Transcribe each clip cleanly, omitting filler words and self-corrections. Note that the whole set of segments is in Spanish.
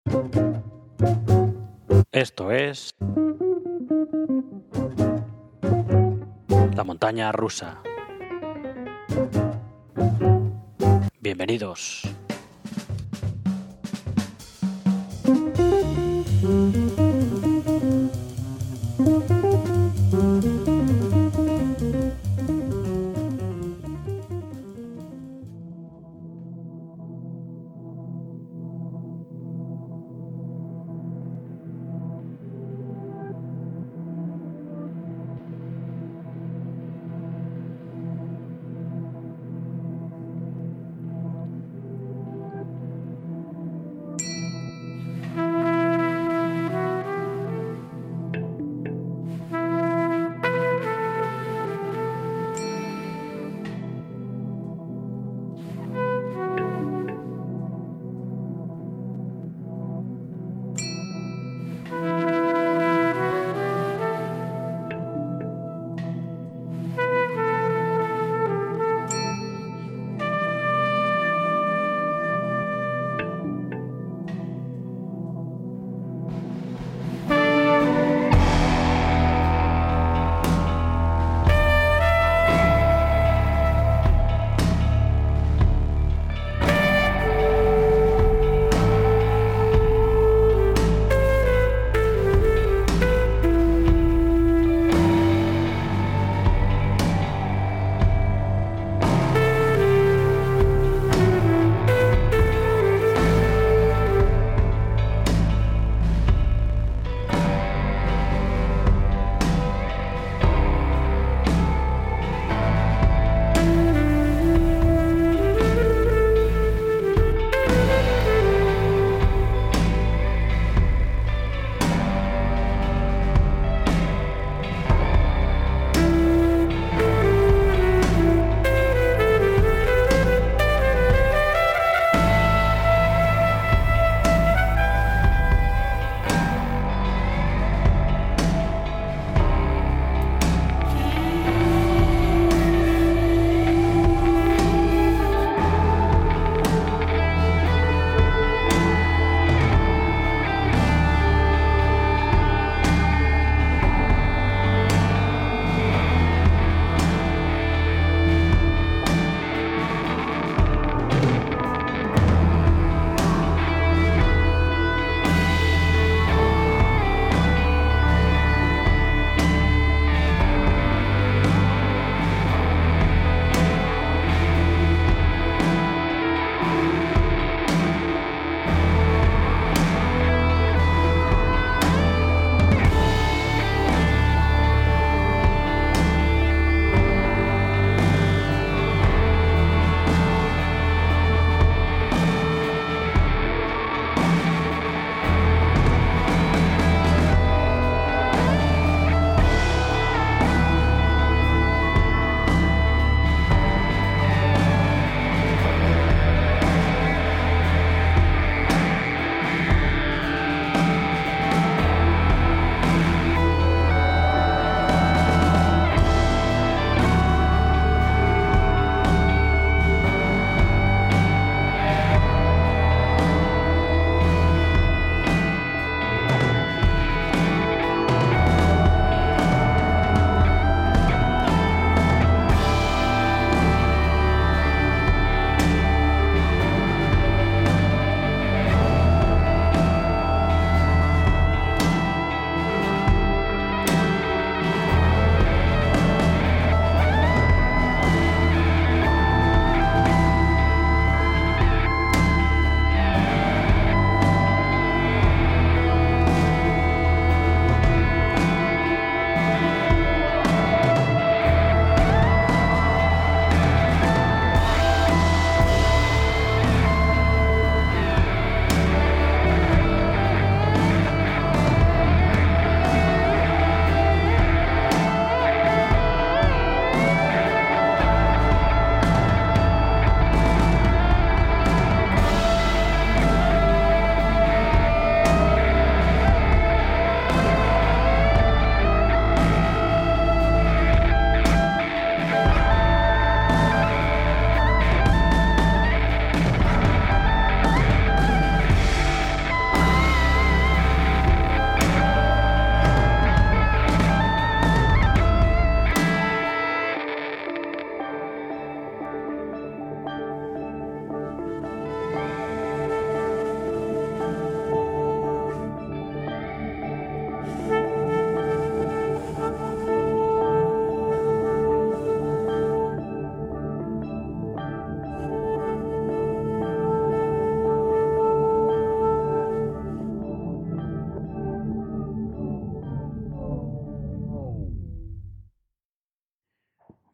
Esto es la montaña rusa. Bienvenidos.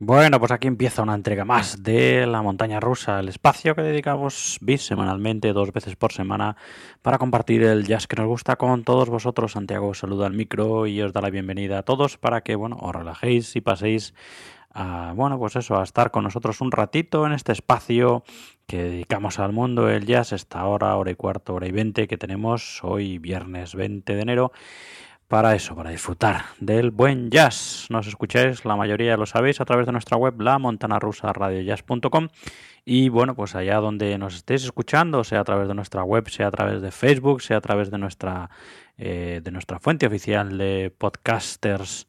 Bueno, pues aquí empieza una entrega más de La Montaña Rusa, el espacio que dedicamos bisemanalmente, 2 veces por semana, para compartir el jazz que nos gusta con todos vosotros. Santiago os saluda al micro y os da la bienvenida a todos para que, bueno, os relajéis y paséis a, bueno, pues eso, a estar con nosotros un ratito en este espacio que dedicamos al mundo del jazz, esta hora y cuarto, hora y 20 que tenemos hoy, viernes 20 de enero. Para eso, para disfrutar del buen jazz. Nos escucháis, la mayoría lo sabéis, a través de nuestra web, lamontanarusaradiojazz.com. Y bueno, pues allá donde nos estéis escuchando, sea a través de nuestra web, sea a través de Facebook, sea a través de nuestra fuente oficial de podcasters,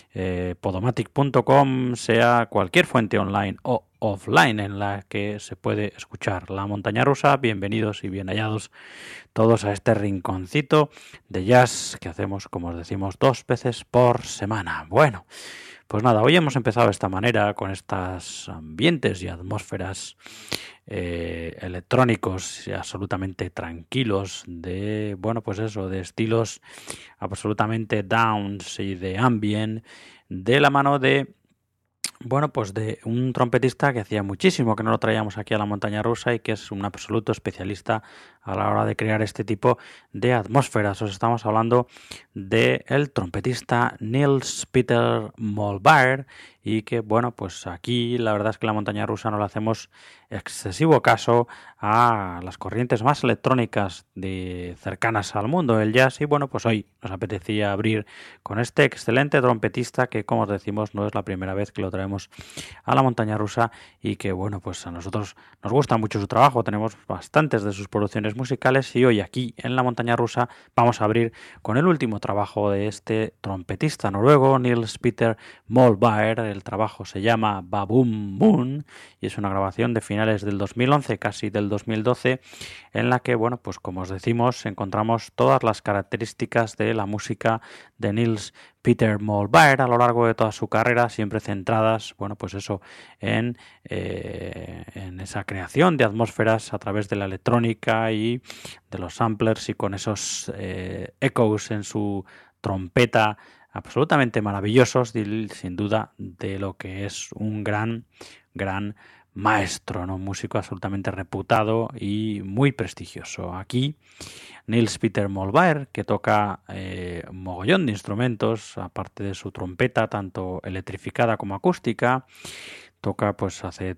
podomatic.com, sea cualquier fuente online o offline en la que se puede escuchar La Montaña Rusa. Bienvenidos y bien hallados todos a este rinconcito de jazz que hacemos, como os decimos, 2 veces por semana. Bueno, pues nada, hoy hemos empezado de esta manera con estos ambientes y atmósferas electrónicos y absolutamente tranquilos de, bueno, pues eso, de estilos absolutamente downs y de ambient, de la mano de, bueno, pues de un trompetista que hacía muchísimo que no lo traíamos aquí a La Montaña Rusa y que es un absoluto especialista a la hora de crear este tipo de atmósferas. Os estamos hablando del trompetista Niels Peter Molbár, y que, bueno, pues aquí la verdad es que La Montaña Rusa no le hacemos excesivo caso a las corrientes más electrónicas cercanas al mundo del jazz, y bueno, pues hoy nos apetecía abrir con este excelente trompetista que, como os decimos, no es la primera vez que lo traemos a La Montaña Rusa y que, bueno, pues a nosotros nos gusta mucho su trabajo, tenemos bastantes de sus producciones musicales, y hoy aquí en La Montaña Rusa vamos a abrir con el último trabajo de este trompetista noruego, Niels Peter Molbár. El trabajo se llama Baboon Moon y es una grabación de finales del 2011, casi del 2012, en la que, bueno, pues como os decimos, encontramos todas las características de la música de Niels Peter Molbár a lo largo de toda su carrera, siempre centradas, bueno, pues eso, en esa creación de atmósferas a través de la electrónica y de los samplers, y con esos echoes en su trompeta absolutamente maravillosos, sin duda, de lo que es un gran maestro, ¿no? Un músico absolutamente reputado y muy prestigioso. Aquí Niels Peter Molbár, que toca un mogollón de instrumentos, aparte de su trompeta, tanto electrificada como acústica. Toca, pues hace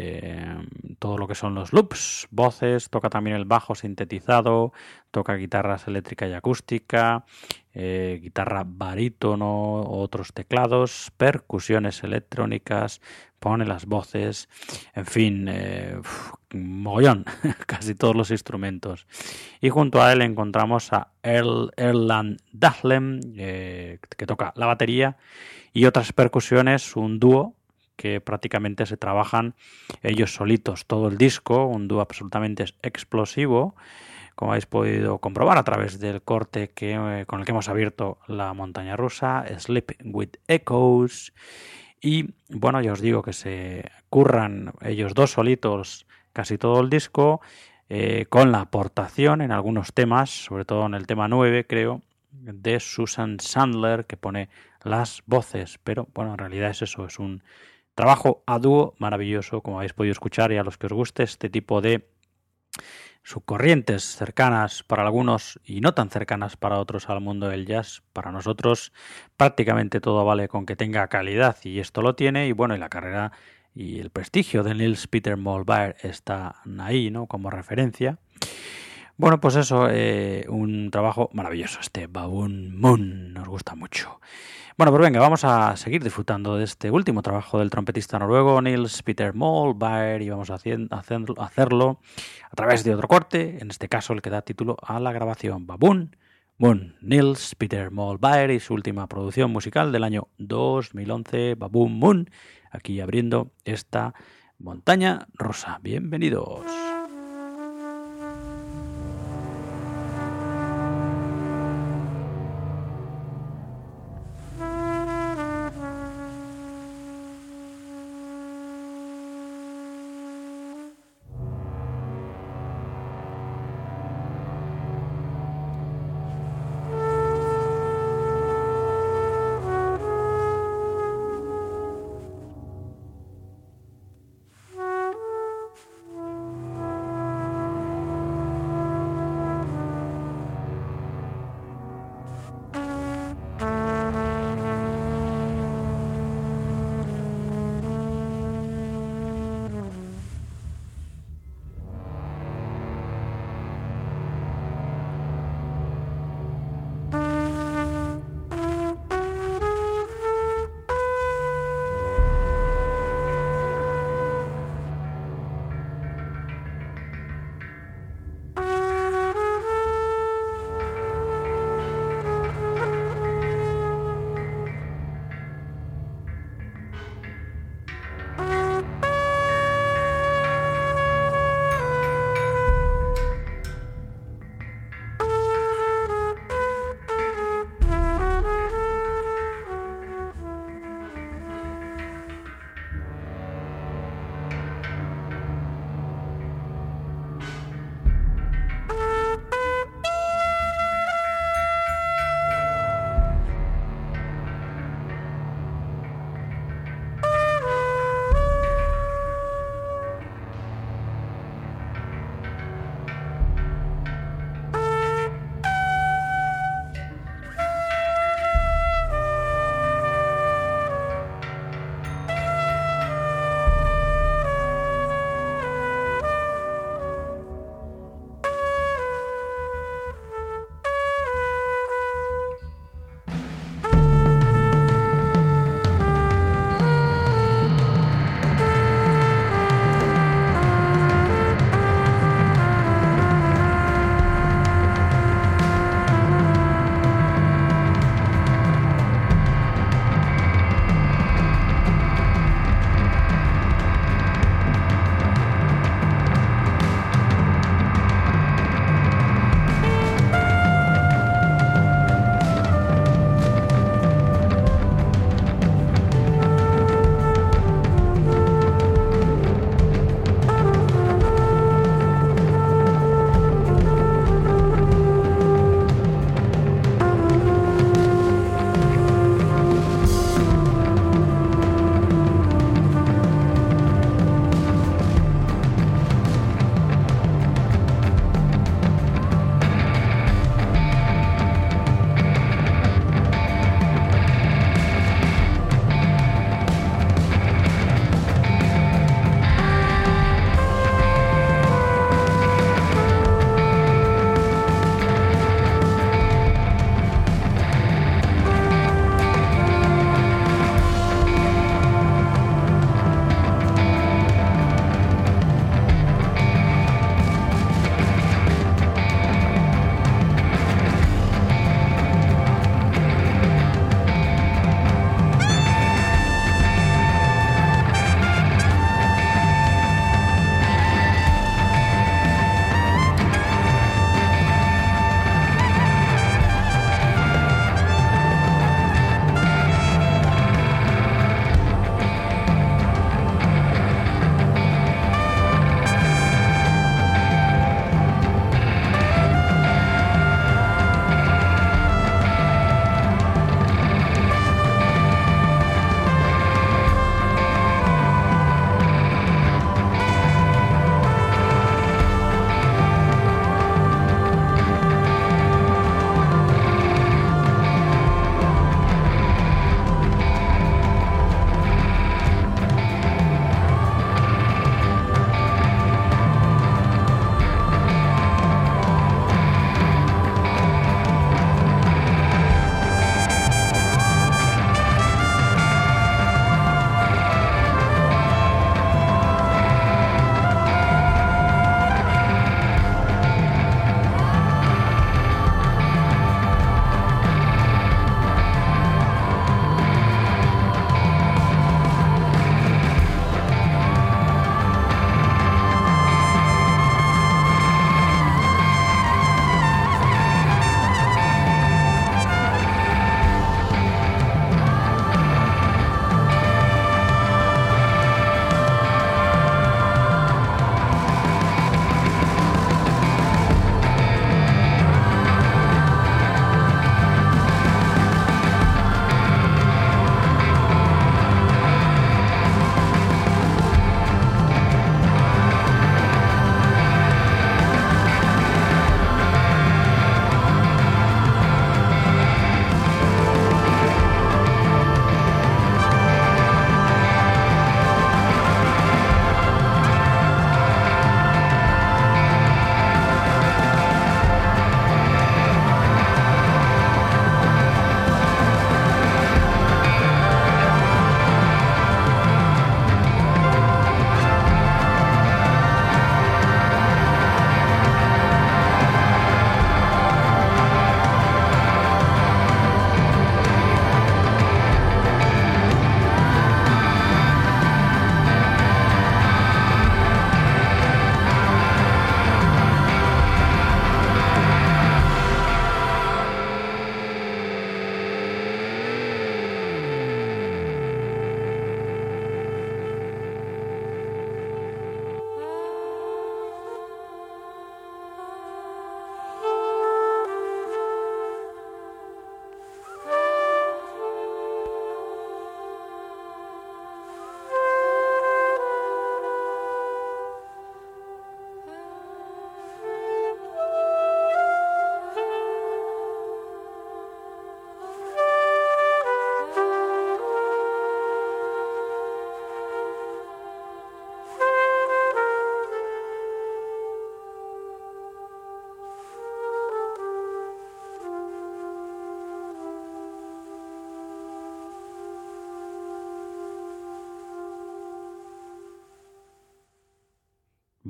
todo lo que son los loops, voces, toca también el bajo sintetizado, toca guitarras eléctrica y acústica, guitarra barítono, otros teclados, percusiones electrónicas, pone las voces, en fin, mogollón, casi todos los instrumentos. Y junto a él encontramos a Erland Dahlem, que toca la batería y otras percusiones, un dúo que prácticamente se trabajan ellos solitos todo el disco, un dúo absolutamente explosivo, como habéis podido comprobar a través del corte con el que hemos abierto La Montaña Rusa, Sleep with Echoes. Y bueno, ya os digo que se curran ellos dos solitos casi todo el disco, con la aportación en algunos temas, sobre todo en el tema 9, creo, de Susan Sandler, que pone las voces. Pero bueno, en realidad es eso, es un trabajo a dúo maravilloso, como habéis podido escuchar, y a los que os guste este tipo de subcorrientes cercanas para algunos y no tan cercanas para otros al mundo del jazz. Para nosotros prácticamente todo vale con que tenga calidad, y esto lo tiene, y bueno, y la carrera y el prestigio de Niels Peter Molbár está ahí, ¿no?, como referencia. Bueno, pues eso, un trabajo maravilloso, este Baboon Moon, nos gusta mucho. Bueno, pues venga, vamos a seguir disfrutando de este último trabajo del trompetista noruego Niels Peter Molbár, y vamos a hacerlo a través de otro corte, en este caso el que da título a la grabación, Baboon Moon, Niels Peter Molbár y su última producción musical del año 2011, Baboon Moon, aquí abriendo esta Montaña Rusa. Bienvenidos.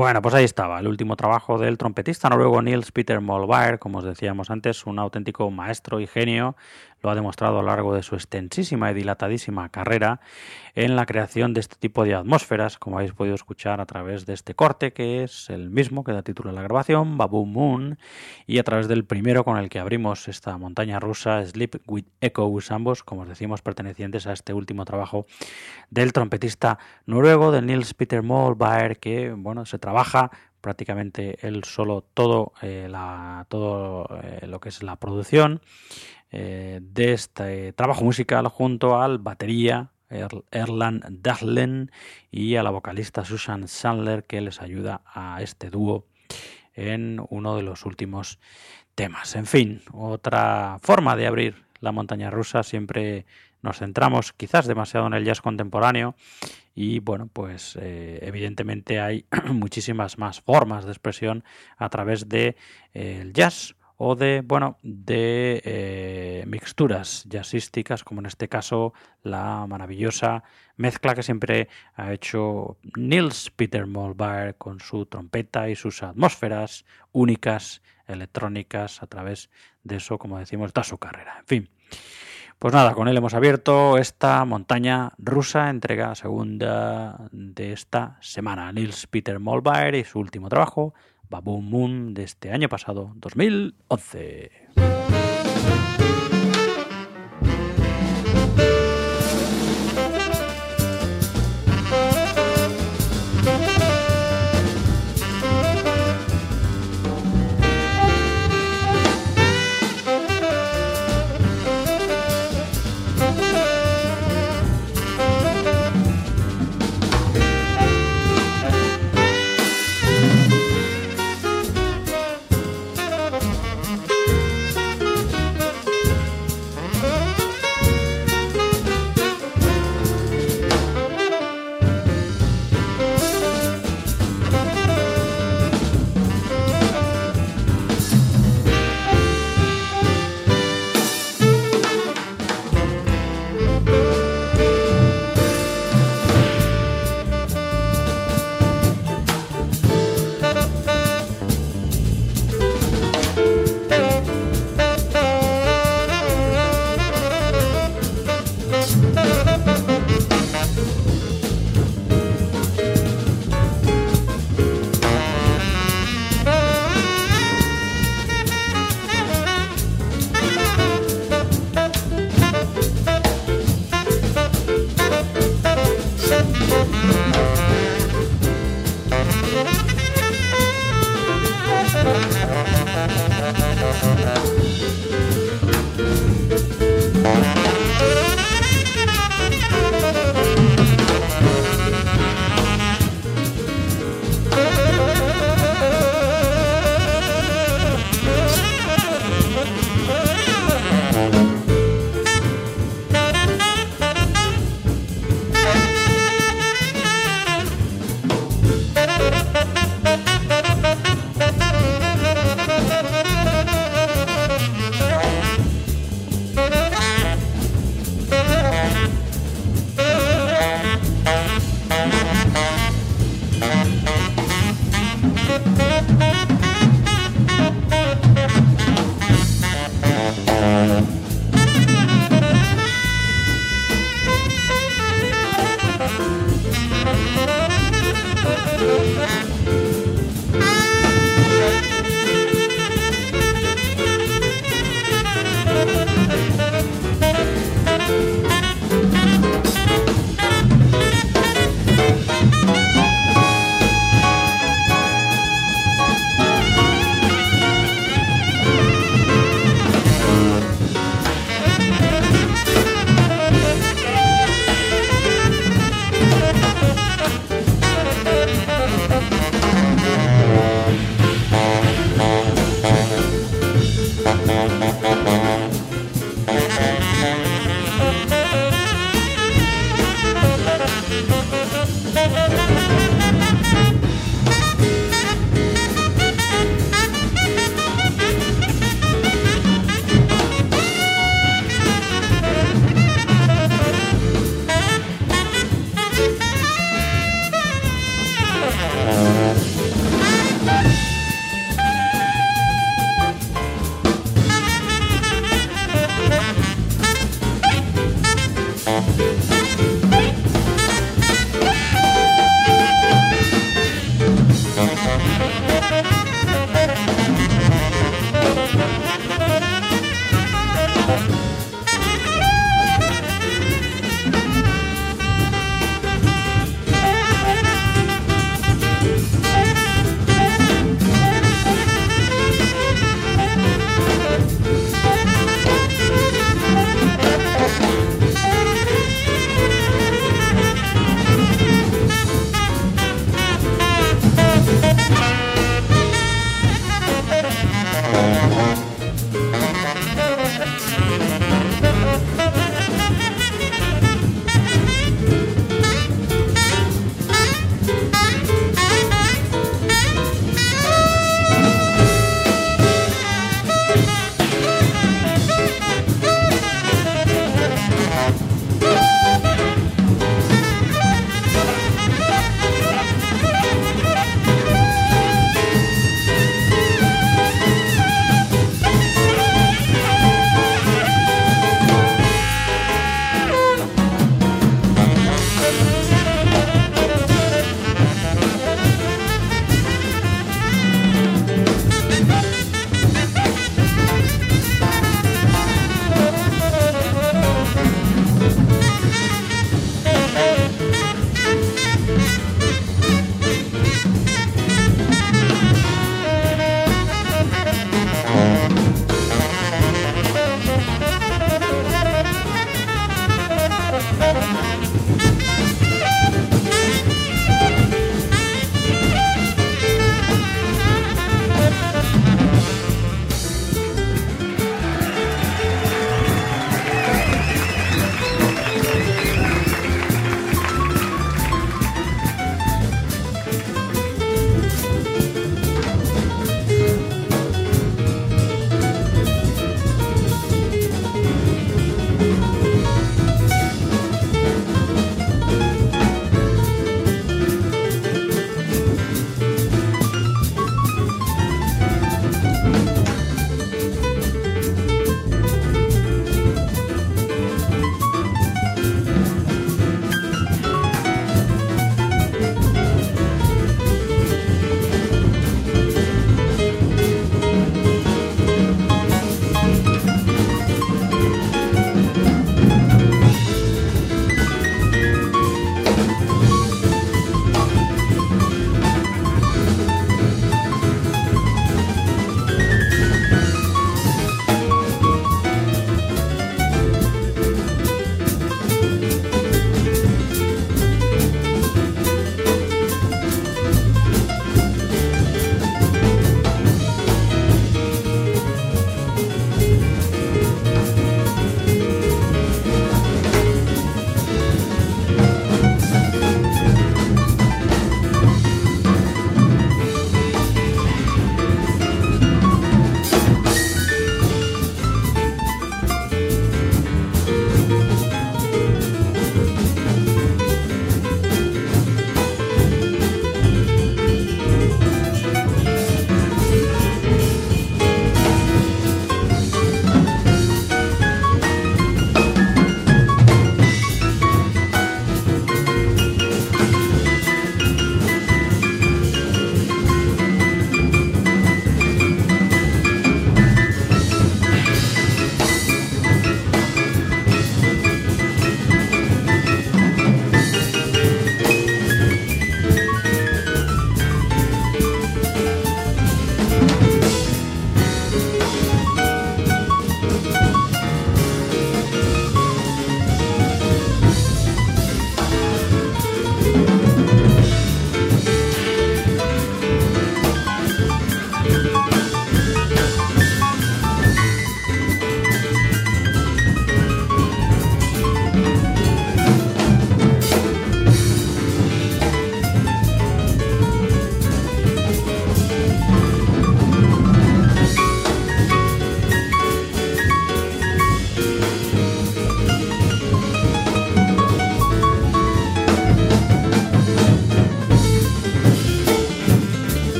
Bueno, pues ahí estaba, el último trabajo del trompetista noruego Niels Peter Molvær, como os decíamos antes, un auténtico maestro y genio, lo ha demostrado a lo largo de su extensísima y dilatadísima carrera en la creación de este tipo de atmósferas, como habéis podido escuchar a través de este corte, que es el mismo que da título a la grabación, Baboon Moon, y a través del primero con el que abrimos esta montaña rusa, Sleep with Echoes, ambos, como os decimos, pertenecientes a este último trabajo del trompetista noruego, de Niels Peter Molvær, que, bueno, se trabaja prácticamente él solo todo lo que es la producción de este trabajo musical, junto al batería Erland Dahlen y a la vocalista Susan Sandler, que les ayuda a este dúo en uno de los últimos temas. En fin, otra forma de abrir la montaña rusa. Siempre nos centramos quizás demasiado en el jazz contemporáneo y bueno, pues evidentemente hay muchísimas más formas de expresión a través de el jazz o de mixturas jazzísticas, como en este caso la maravillosa mezcla que siempre ha hecho Niels Peter Molvær con su trompeta y sus atmósferas únicas, electrónicas, a través de eso, como decimos, toda su carrera. En fin, pues nada, con él hemos abierto esta montaña rusa, entrega segunda de esta semana. Niels Peter Molvær y su último trabajo, Baboon Moon, de este año pasado, 2011.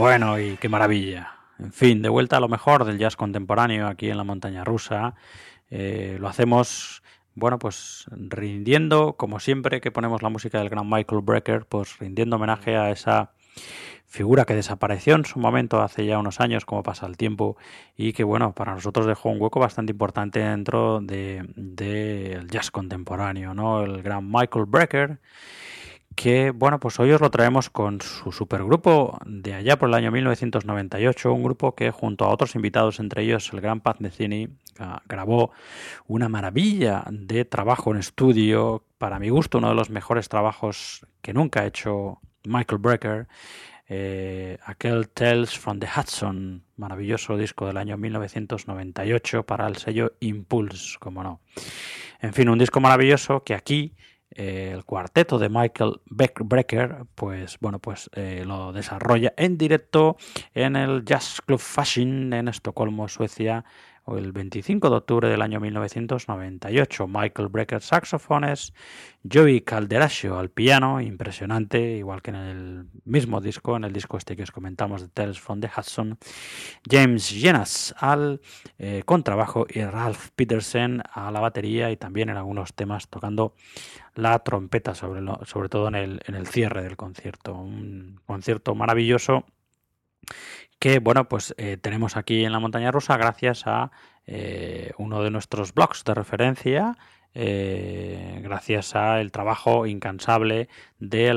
Bueno, y qué maravilla. En fin, de vuelta a lo mejor del jazz contemporáneo aquí en la montaña rusa. Lo hacemos, bueno, pues rindiendo, como siempre que ponemos la música del gran Michael Brecker, pues rindiendo homenaje a esa figura que desapareció en su momento hace ya unos años, como pasa el tiempo, y que, bueno, para nosotros dejó un hueco bastante importante dentro del jazz contemporáneo, ¿no? El gran Michael Brecker, que, bueno, pues hoy os lo traemos con su supergrupo de allá por el año 1998, un grupo que junto a otros invitados, entre ellos el gran Pat Metheny, grabó una maravilla de trabajo en estudio, para mi gusto uno de los mejores trabajos que nunca ha hecho Michael Brecker, aquel Tales from the Hudson, maravilloso disco del año 1998 para el sello Impulse, como no. En fin, un disco maravilloso que aquí el cuarteto de Michael Brecker, pues bueno, pues lo desarrolla en directo en el Jazz Club Fasching en Estocolmo, Suecia, el 25 de octubre del año 1998. Michael Brecker saxofones, Joey Calderascio al piano, impresionante, igual que en el mismo disco, en el disco este que os comentamos de Tales from the Hudson, James Jenas al contrabajo y Ralph Peterson a la batería y también en algunos temas tocando la trompeta, sobre todo en el cierre del concierto. Un concierto maravilloso que, bueno, pues tenemos aquí en la montaña rusa gracias a uno de nuestros blogs de referencia, gracias al trabajo incansable de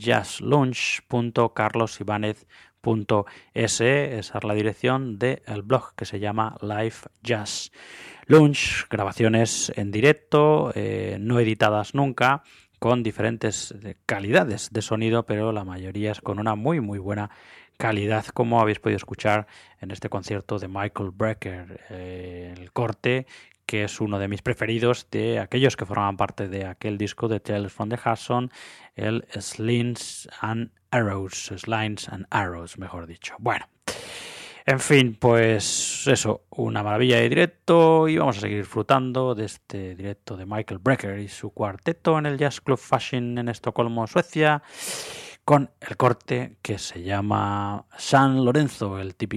livejazzlounge.carlosibanez.es. Esa es la dirección del blog que se llama Live Jazz Lounge, grabaciones en directo, no editadas nunca, con diferentes calidades de sonido, pero la mayoría es con una muy muy buena calidad, como habéis podido escuchar en este concierto de Michael Brecker, el corte que es uno de mis preferidos de aquellos que formaban parte de aquel disco de Tales from the Hudson, el Slings and Arrows, mejor dicho. Bueno, en fin, pues eso, una maravilla de directo y vamos a seguir disfrutando de este directo de Michael Brecker y su cuarteto en el Jazz Club Fasching en Estocolmo, Suecia, con el corte que se llama San Lorenzo,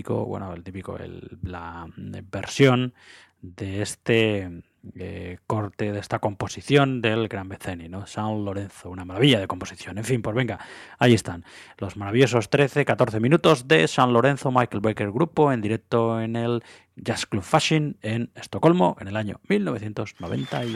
la versión de este corte, de esta composición del gran Metheny, ¿no? San Lorenzo, una maravilla de composición. En fin, pues venga, ahí están los maravillosos 13-14 minutos de San Lorenzo, Michael Brecker Grupo, en directo en el Jazz Club Fasching en Estocolmo en el año 1998.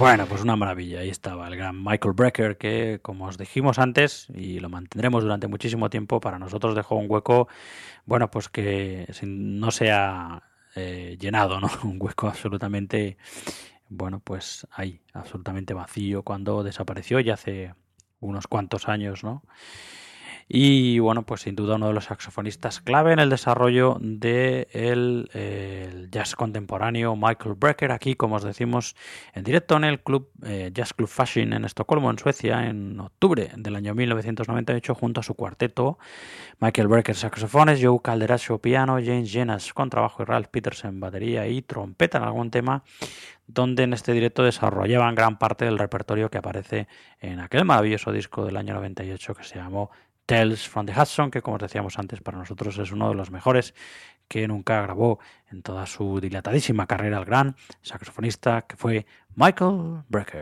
Bueno, pues una maravilla. Ahí estaba el gran Michael Brecker, que como os dijimos antes, y lo mantendremos durante muchísimo tiempo, para nosotros dejó un hueco, bueno, pues que no se ha llenado, ¿no? Un hueco absolutamente, bueno, pues ahí, absolutamente vacío cuando desapareció ya hace unos cuantos años, ¿no? Y bueno, pues sin duda uno de los saxofonistas clave en el desarrollo del el jazz contemporáneo, Michael Brecker, aquí, como os decimos, en directo en el club Jazz Club Fasching en Estocolmo, en Suecia, en octubre del año 1998, junto a su cuarteto, Michael Brecker saxofones, Joe Calderascio piano, James Jenas contrabajo y Ralph Peterson batería y trompeta en algún tema, donde en este directo desarrollaban gran parte del repertorio que aparece en aquel maravilloso disco del año 98 que se llamó Tales from the Hudson, que como os decíamos antes, para nosotros es uno de los mejores que nunca grabó en toda su dilatadísima carrera el gran saxofonista que fue Michael Brecker.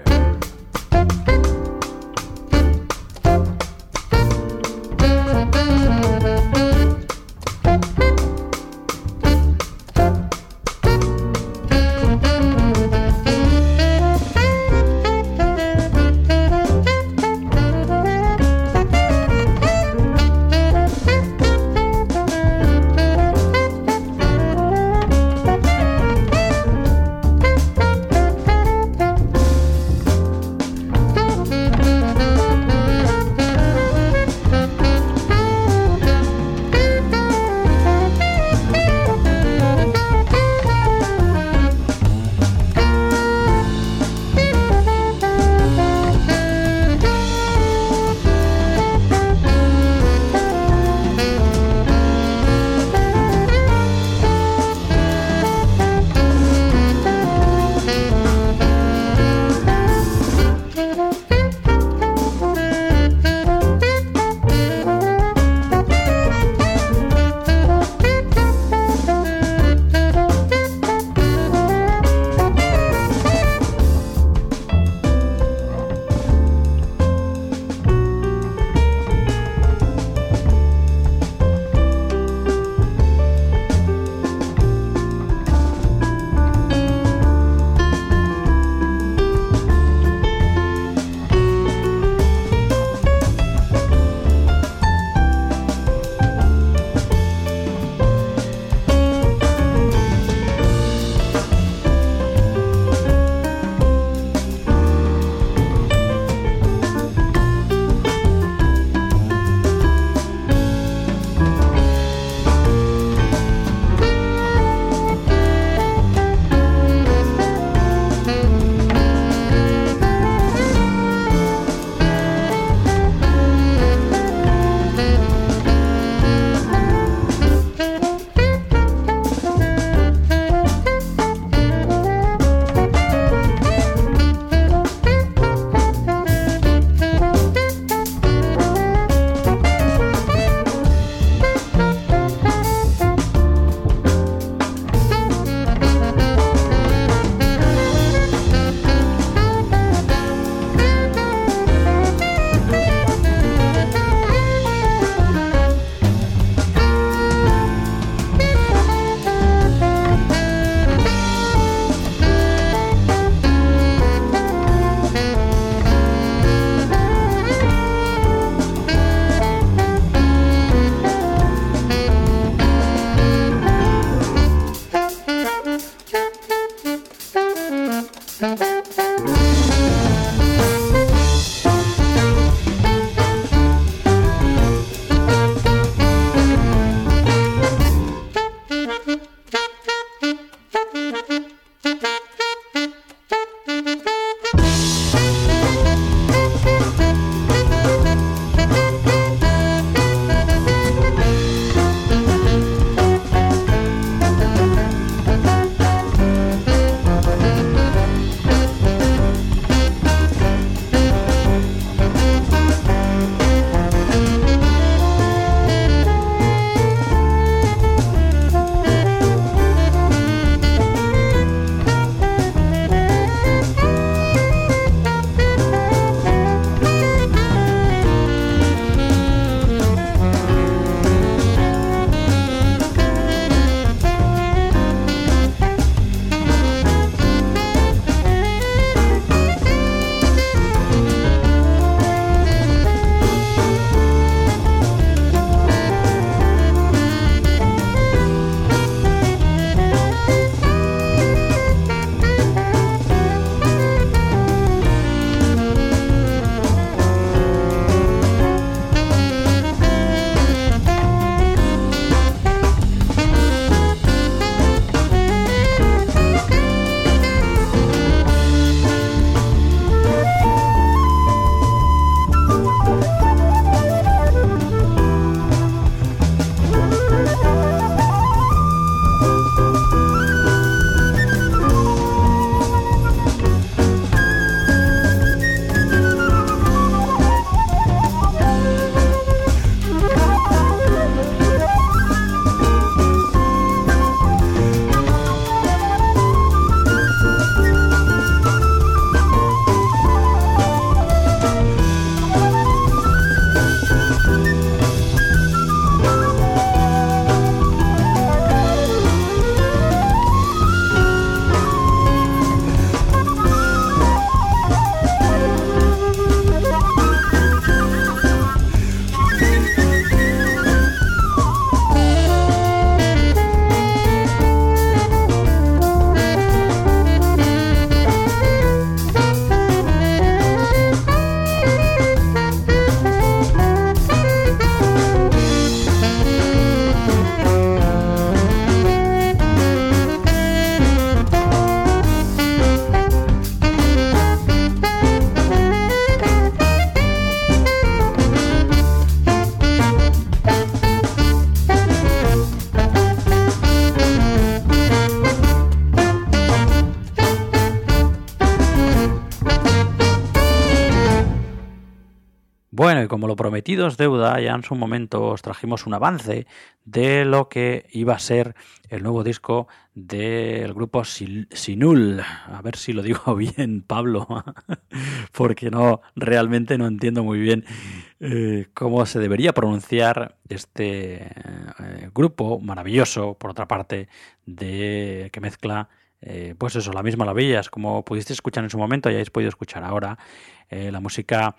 y como lo prometido es deuda, ya en su momento os trajimos un avance de lo que iba a ser el nuevo disco del grupo Sinul. A ver si lo digo bien, Pablo, porque realmente no entiendo muy bien cómo se debería pronunciar este grupo maravilloso, por otra parte, que mezcla pues eso, la misma maravillas, como pudisteis escuchar en su momento, ya habéis podido escuchar ahora la música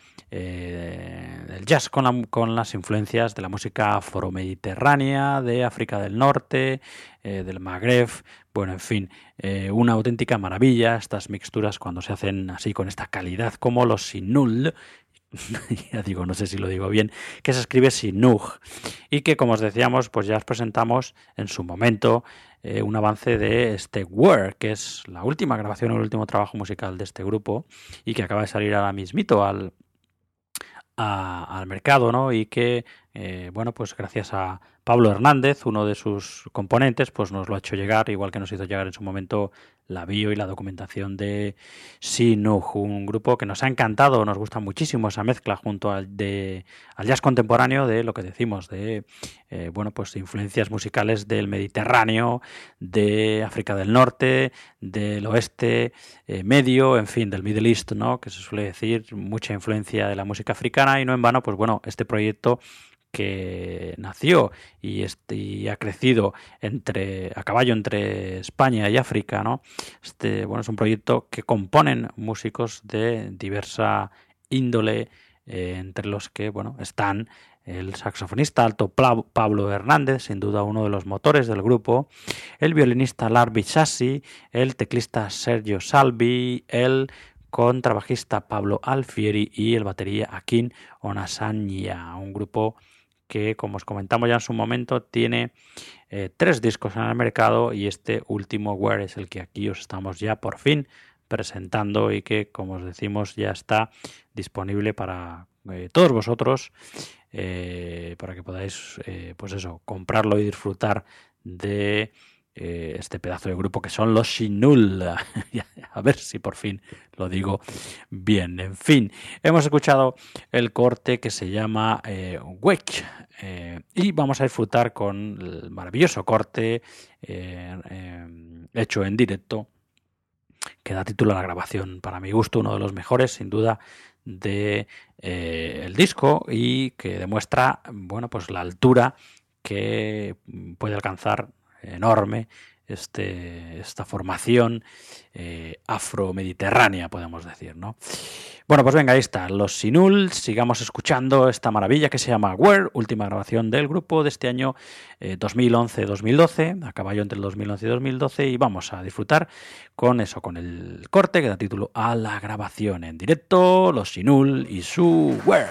del jazz con las influencias de la música afromediterránea, de África del Norte, del Magreb, bueno, en fin, una auténtica maravilla estas mixturas cuando se hacen así con esta calidad como los Sinul, ya digo, no sé si lo digo bien, que se escribe Sinug, y que, como os decíamos, pues ya os presentamos en su momento un avance de este Where, que es la última grabación, el último trabajo musical de este grupo, y que acaba de salir ahora mismito al mercado, ¿no? Y que, bueno, pues gracias a Pablo Hernández, uno de sus componentes, pues nos lo ha hecho llegar, igual que nos hizo llegar en su momento la bio y la documentación de Sinug, un grupo que nos ha encantado, nos gusta muchísimo esa mezcla junto al jazz contemporáneo de lo que decimos, de bueno, pues influencias musicales del Mediterráneo, de África del Norte, del oeste medio, en fin, del Middle East, ¿no? Que se suele decir, mucha influencia de la música africana, y no en vano, pues bueno, este proyecto que nació y ha crecido a caballo entre España y África, ¿no? Bueno, es un proyecto que componen músicos de diversa índole, entre los que, bueno, están el saxofonista alto Pablo Hernández, sin duda uno de los motores del grupo, el violinista Larbi Sassi, el teclista Sergio Salvi, el contrabajista Pablo Alfieri y el batería Akin Onasanya, un grupo que, como os comentamos ya en su momento, tiene 3 discos en el mercado, y este último, Where, es el que aquí os estamos ya por fin presentando y que, como os decimos, ya está disponible para todos vosotros, para que podáis pues eso, comprarlo y disfrutar de este pedazo de grupo que son los Sinul. A ver si por fin lo digo bien. En fin, hemos escuchado el corte que se llama Wake, y vamos a disfrutar con el maravilloso corte hecho en directo que da título a la grabación. Para mi gusto, uno de los mejores, sin duda, de el disco, y que demuestra, bueno, pues la altura que puede alcanzar enorme esta formación afromediterránea, podemos decir, ¿no? Bueno, pues venga, ahí está, los Sinul. Sigamos escuchando esta maravilla que se llama Where, última grabación del grupo de este año 2011-2012, a caballo entre el 2011 y 2012, y vamos a disfrutar con eso, con el corte que da título a la grabación en directo, los Sinul y su Where.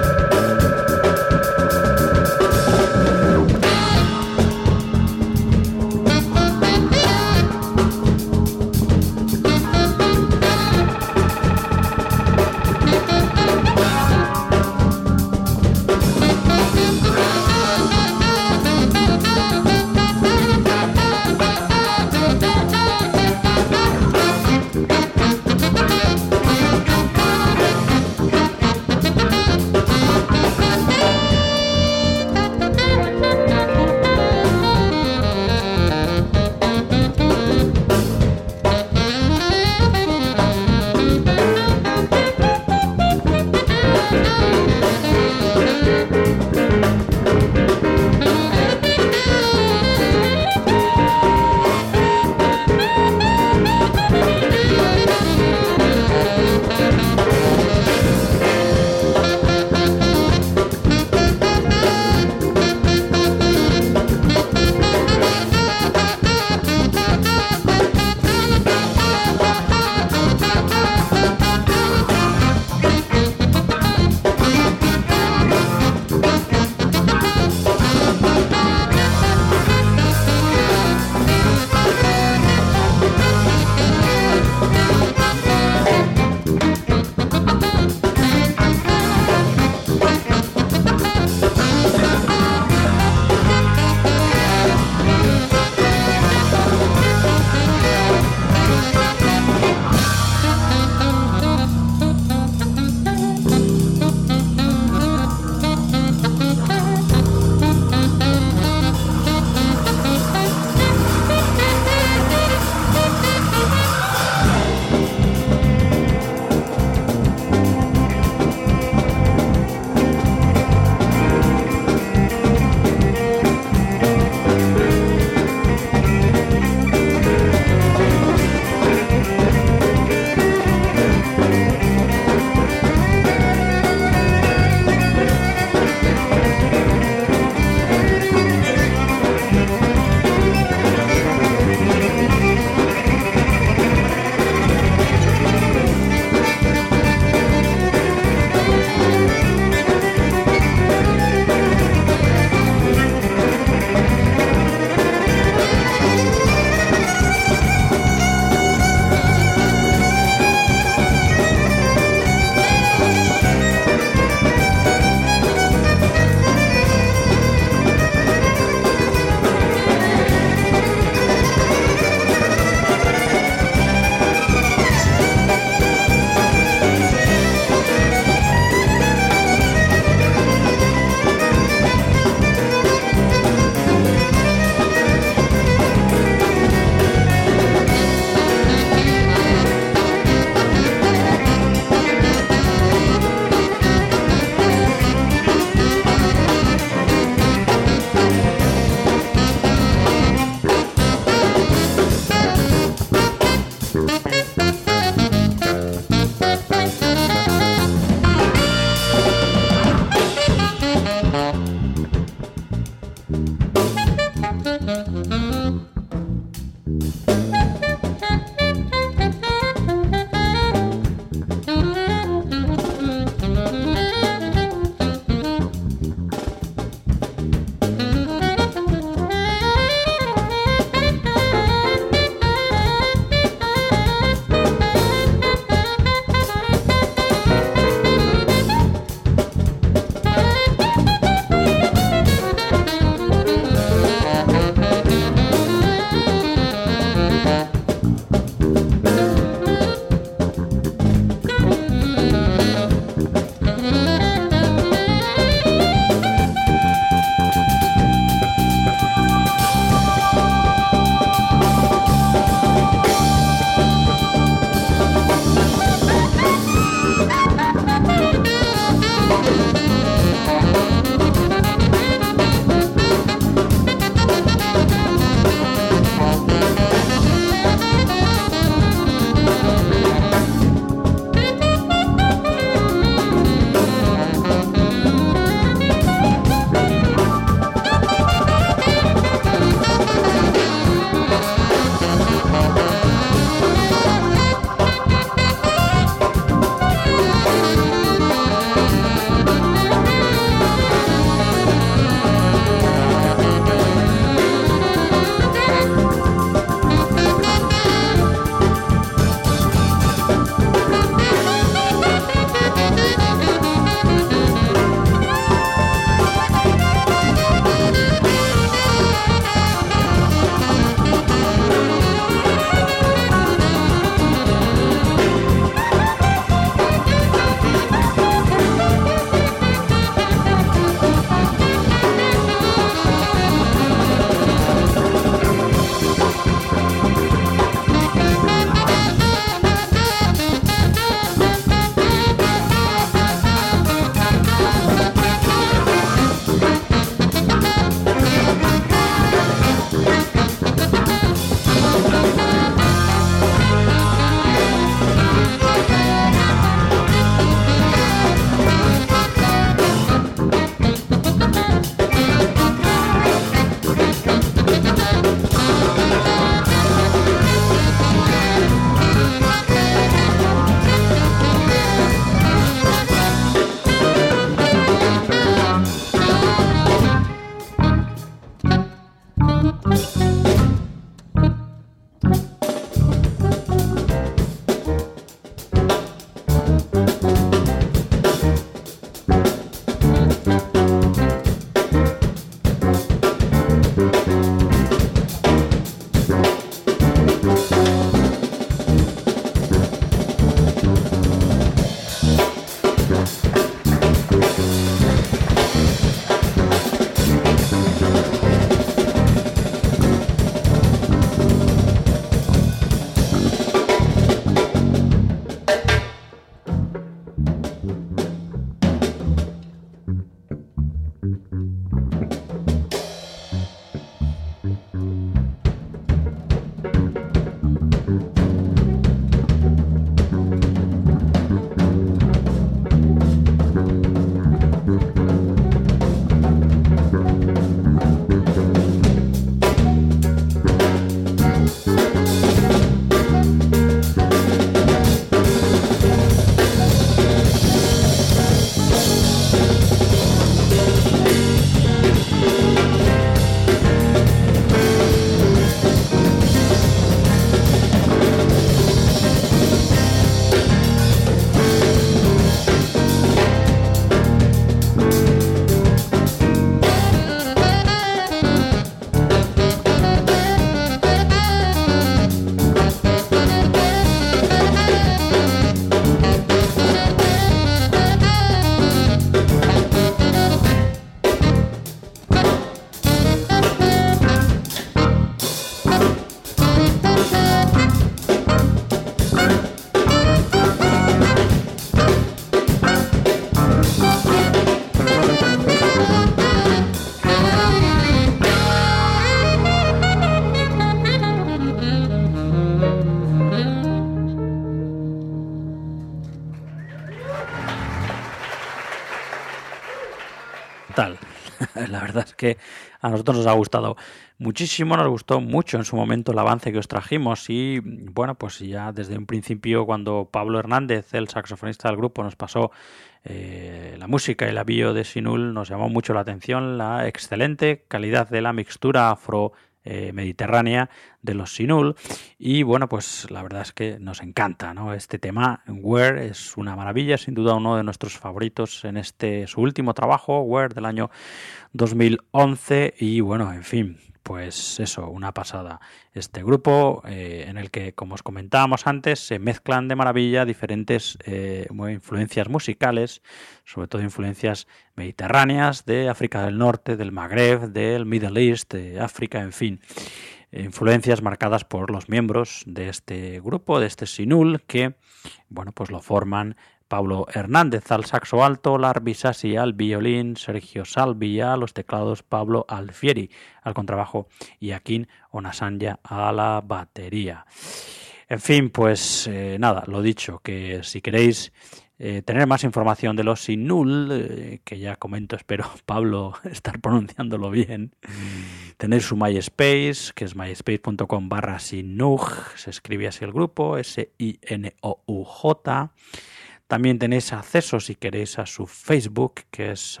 brutal. La verdad es que a nosotros nos ha gustado muchísimo, nos gustó mucho en su momento el avance que os trajimos y bueno, pues ya desde un principio cuando Pablo Hernández, el saxofonista del grupo, nos pasó la música y la bio de Sinul, nos llamó mucho la atención la excelente calidad de la mixtura afro mediterránea de los Sinul y bueno, pues la verdad es que nos encanta, ¿no? Este tema, Where, es una maravilla, sin duda uno de nuestros favoritos en su último trabajo, Where, del año 2011 y bueno, en fin, pues eso, una pasada. Este grupo en el que, como os comentábamos antes, se mezclan de maravilla diferentes influencias musicales, sobre todo influencias mediterráneas de África del Norte, del Magreb, del Middle East, de África, en fin. Influencias marcadas por los miembros de este grupo, de este Sinul, que, bueno, pues lo forman Pablo Hernández al saxo alto, Larbi Sassi al violín, Sergio Salvi a los teclados, Pablo Alfieri al contrabajo y Akin Onasanya a la batería. En fin, pues nada, lo dicho, que si queréis tener más información de los Sinul, que ya comento, espero, Pablo, estar pronunciándolo bien, tenéis su MySpace, que es myspace.com/Sinouj, se escribe así el grupo, SINOUJ. También tenéis acceso, si queréis, a su Facebook, que es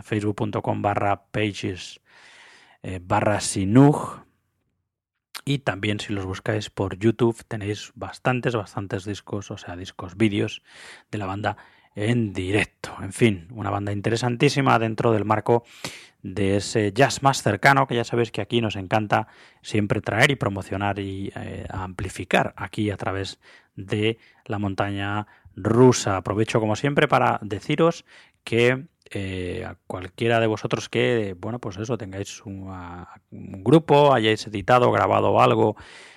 facebook.com/pages/Sinouj. Y también si los buscáis por YouTube tenéis bastantes discos, o sea, vídeos de la banda en directo. En fin, una banda interesantísima dentro del marco de ese jazz más cercano, que ya sabéis que aquí nos encanta siempre traer y promocionar y amplificar aquí a través de la montaña rusa. Aprovecho como siempre para deciros que a cualquiera de vosotros que, bueno, pues eso, tengáis un grupo, hayáis editado, grabado algo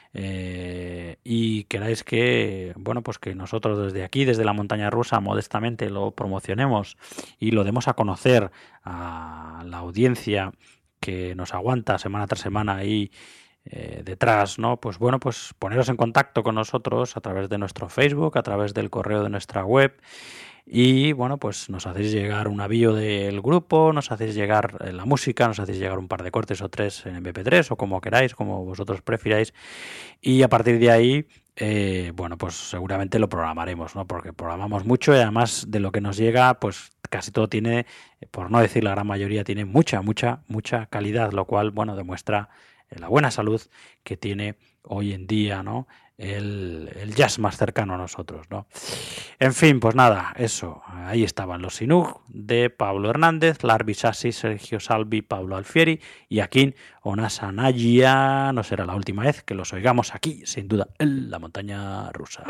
y queráis que, bueno, pues que nosotros desde aquí, desde la montaña rusa, modestamente lo promocionemos y lo demos a conocer a la audiencia que nos aguanta semana tras semana ahí detrás, ¿no? Pues bueno, pues poneros en contacto con nosotros a través de nuestro Facebook, a través del correo de nuestra web y bueno, pues nos hacéis llegar un avío del grupo, nos hacéis llegar la música, nos hacéis llegar un par de cortes o tres en MP3 o como queráis, como vosotros prefiráis y a partir de ahí bueno, pues seguramente lo programaremos, ¿no? Porque programamos mucho y además de lo que nos llega, pues casi todo tiene, por no decir la gran mayoría, tiene mucha calidad, lo cual, bueno, demuestra la buena salud que tiene hoy en día, ¿no? El jazz más cercano a nosotros, ¿no? En fin, pues nada, eso, ahí estaban los Sinouj de Pablo Hernández, Larbi Sassi, Sergio Salvi, Pablo Alfieri y Akin Onasanya. No será la última vez que los oigamos aquí, sin duda, en la montaña rusa.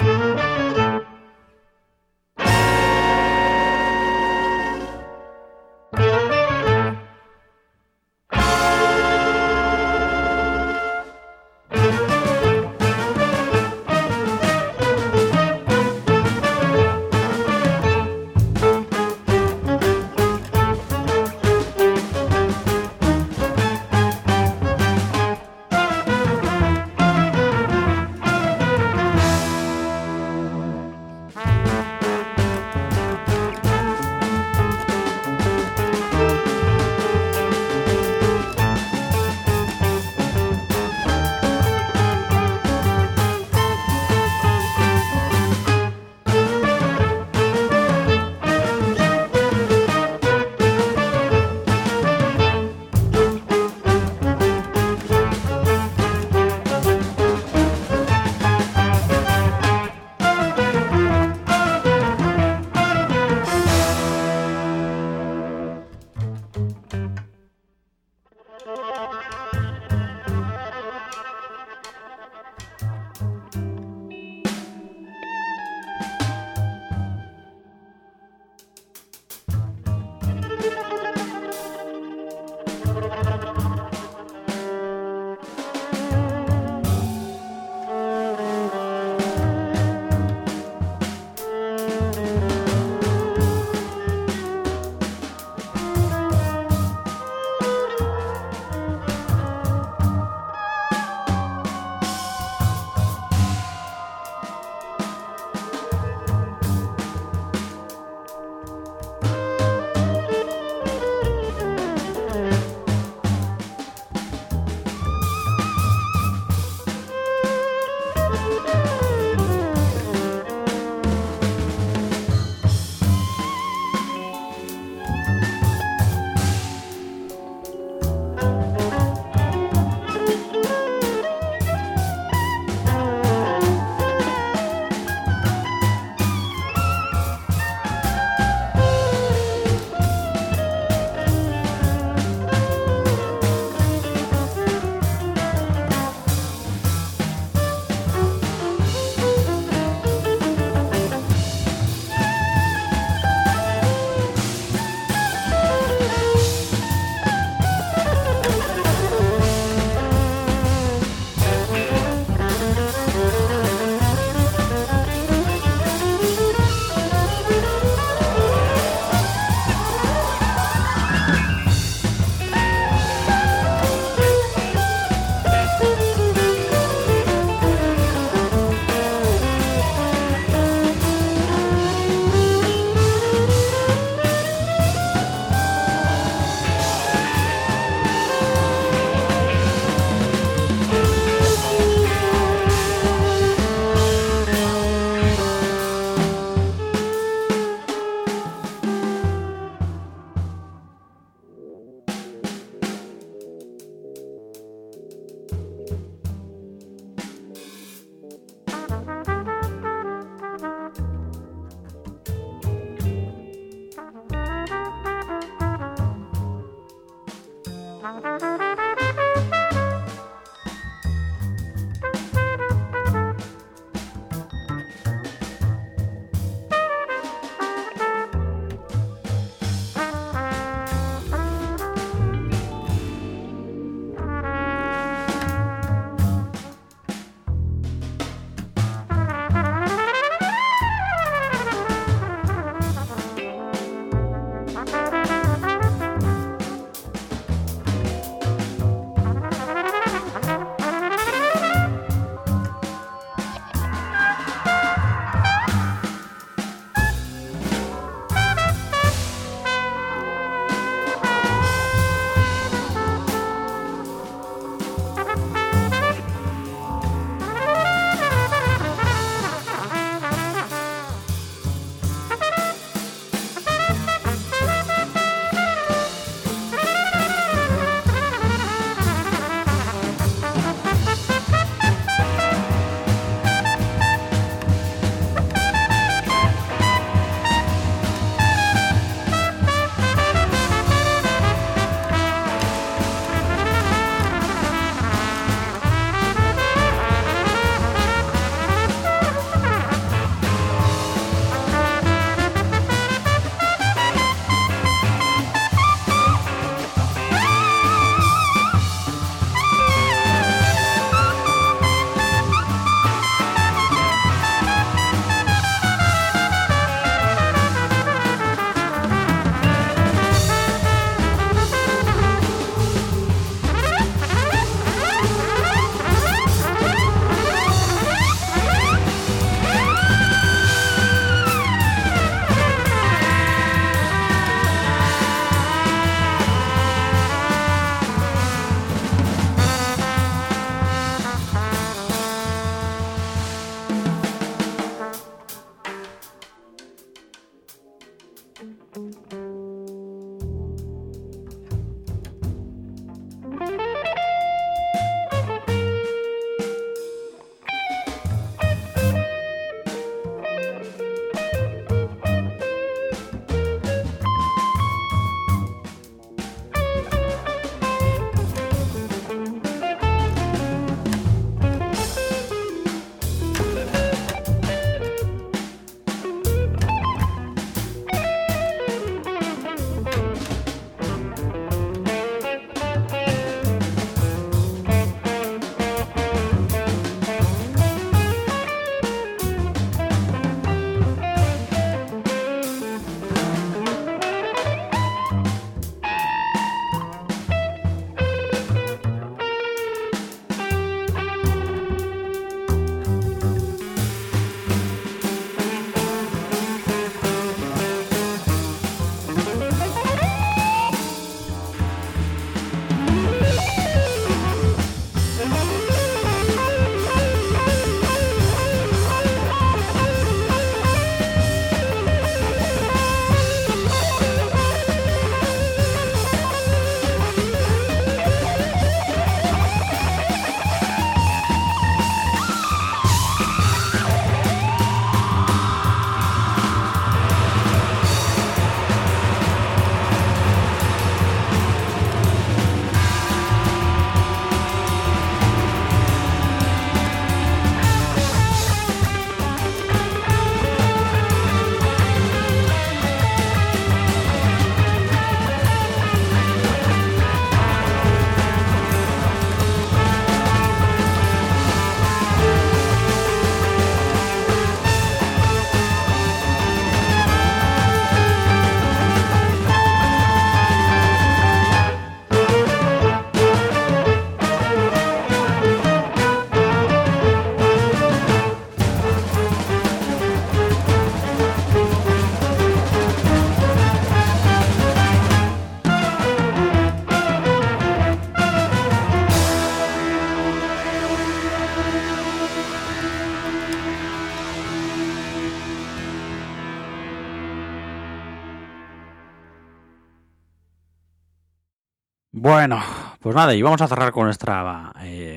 Bueno, pues nada, y vamos a cerrar con nuestra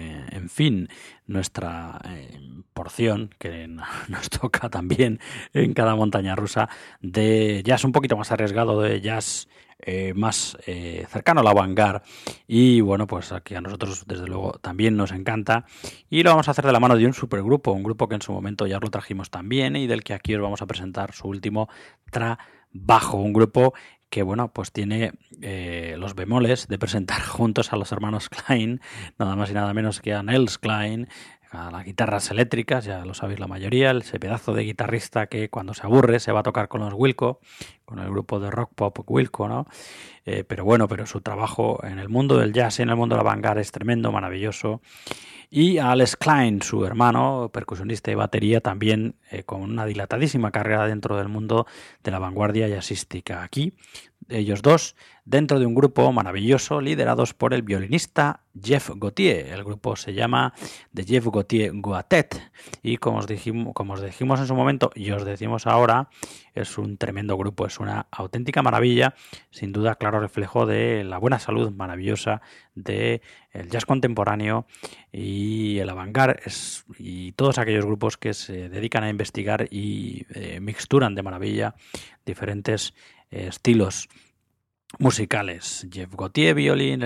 en fin, nuestra porción, que nos toca también en cada montaña rusa, de jazz un poquito más arriesgado, de jazz más cercano a la avant-garde. Y bueno, pues aquí a nosotros desde luego también nos encanta, y lo vamos a hacer de la mano de un supergrupo, un grupo que en su momento ya lo trajimos también y del que aquí os vamos a presentar su último trabajo, un grupo que bueno, pues tiene los bemoles de presentar juntos a los hermanos Klein, nada más y nada menos que a Nels Klein, a las guitarras eléctricas, ya lo sabéis la mayoría, ese pedazo de guitarrista que cuando se aburre se va a tocar con los Wilco, con el grupo de rock pop Wilco, ¿no? Pero bueno, pero su trabajo en el mundo del jazz y en el mundo de la vanguardia es tremendo, maravilloso. Y a Alex Klein, su hermano, percusionista y batería, también con una dilatadísima carrera dentro del mundo de la vanguardia jazzística. Aquí, ellos dos, dentro de un grupo maravilloso, liderados por el violinista Jeff Gauthier. El grupo se llama The Jeff Gauthier Quartet, y como os dijimos en su momento, y os decimos ahora, es un tremendo grupo, es una auténtica maravilla, sin duda claro reflejo de la buena salud maravillosa del jazz contemporáneo y el avant-garde, y todos aquellos grupos que se dedican a investigar y mixturan de maravilla diferentes estilos musicales. Jeff Gauthier, violín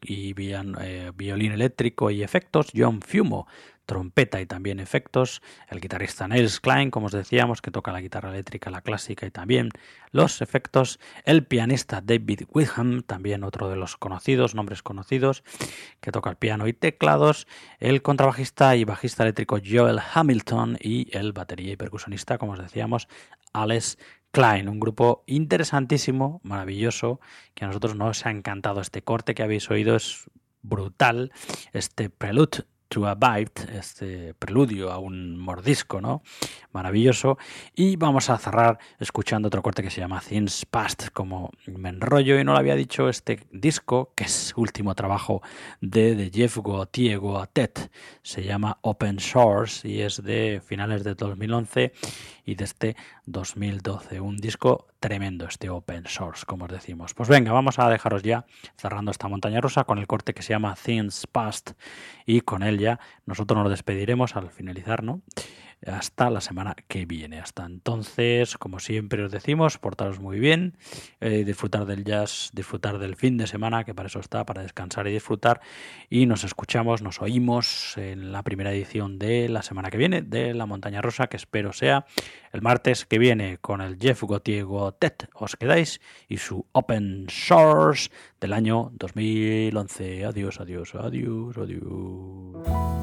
eléctrico y efectos. John Fumo, trompeta y también efectos. El guitarrista Nels Klein, como os decíamos, que toca la guitarra eléctrica, la clásica y también los efectos. El pianista David Witham, también otro de los nombres conocidos, que toca el piano y teclados. El contrabajista y bajista eléctrico Joel Hamilton, y el batería y percusionista, como os decíamos, Alex Klein. Un grupo interesantísimo, maravilloso, que a nosotros nos ha encantado. Este corte que habéis oído es brutal, este Prelude to a Bite, este preludio a un mordisco, ¿no? Maravilloso. Y vamos a cerrar escuchando otro corte que se llama Things Past. Como me enrollo y no lo había dicho, este disco, que es último trabajo de Jeff Gauthier Quartet, se llama Open Source y es de finales de 2011 y de este 2012. Un disco tremendo, este Open Source, como os decimos. Pues venga, vamos a dejaros ya cerrando esta montaña rusa con el corte que se llama Things Past, y con él ya nosotros nos despediremos al finalizar, ¿no? Hasta la semana que viene. Hasta entonces, como siempre os decimos, portaros muy bien, disfrutar del jazz, disfrutar del fin de semana, que para eso está, para descansar y disfrutar, y nos oímos en la primera edición de la semana que viene de La Montaña Rusa, que espero sea el martes que viene, con el Jeff Gauthier Quartet. Os quedáis y su Open Source del año 2011. Adiós, adiós, adiós, adiós.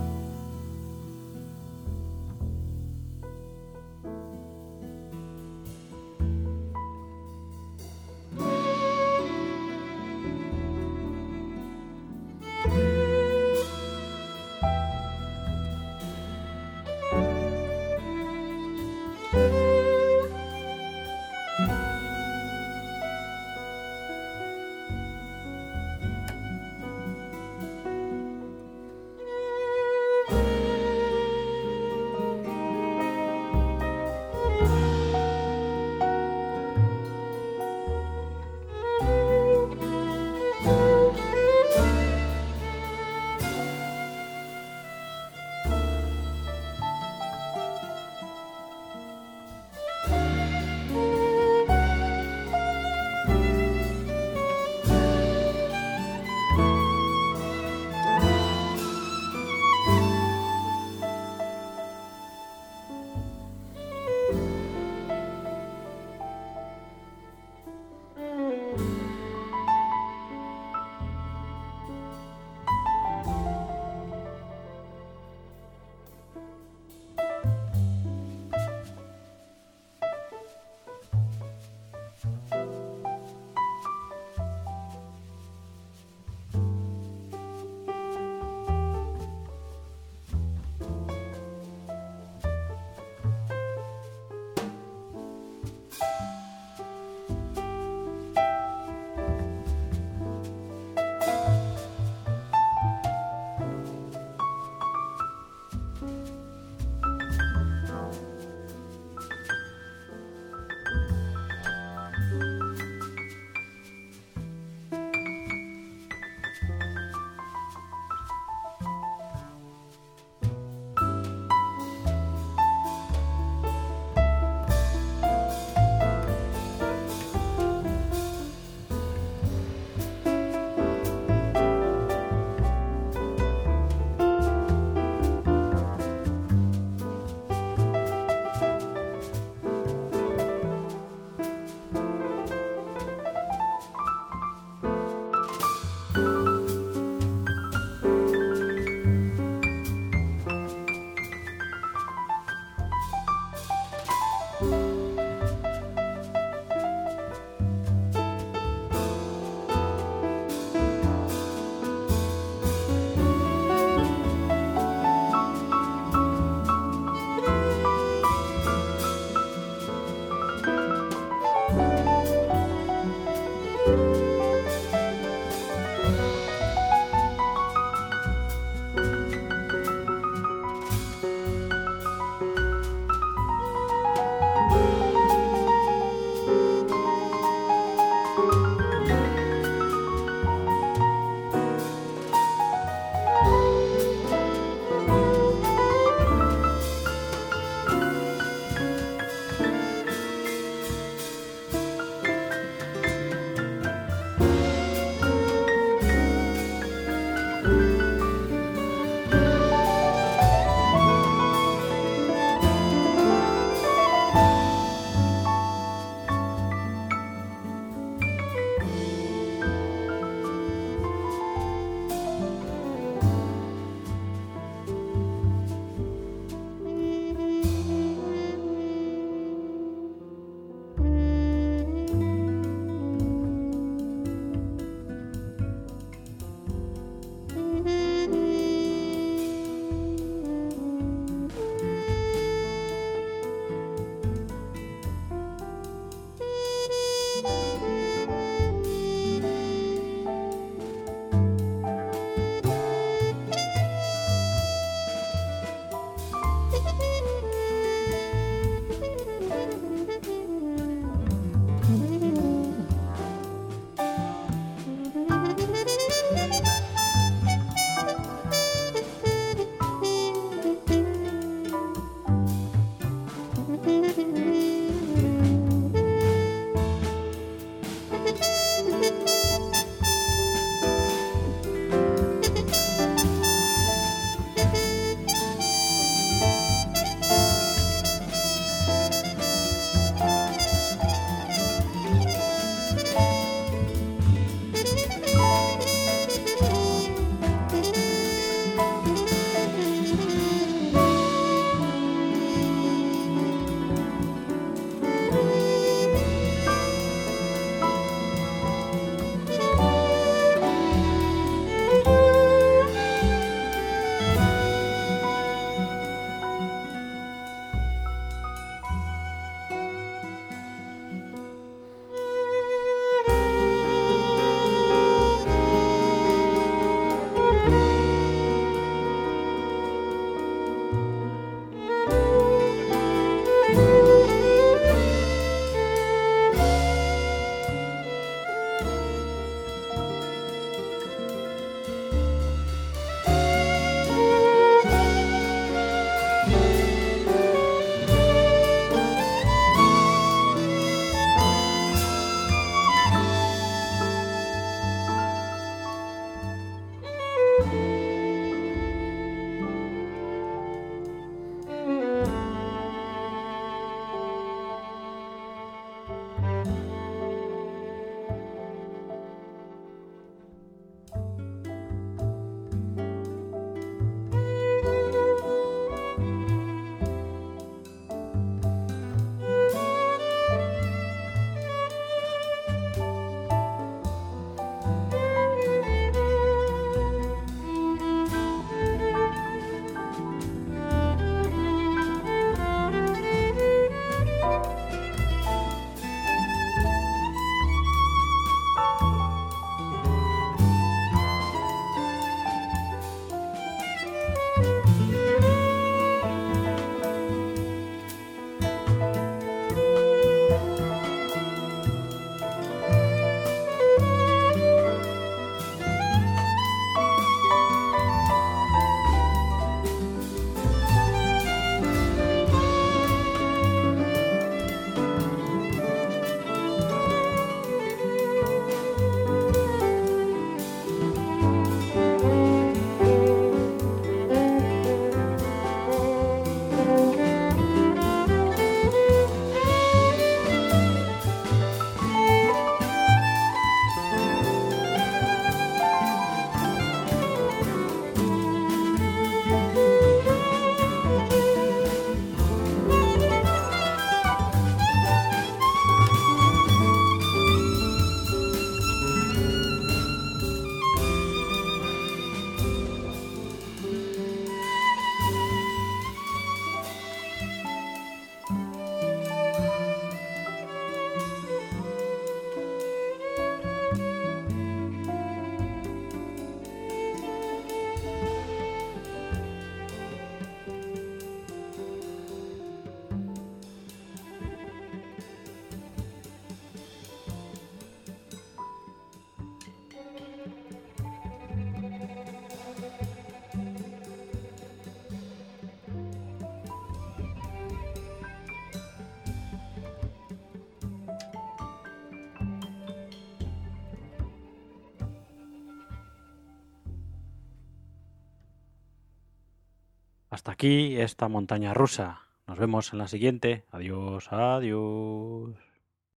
hasta aquí esta montaña rusa. Nos vemos en la siguiente. Adiós, adiós.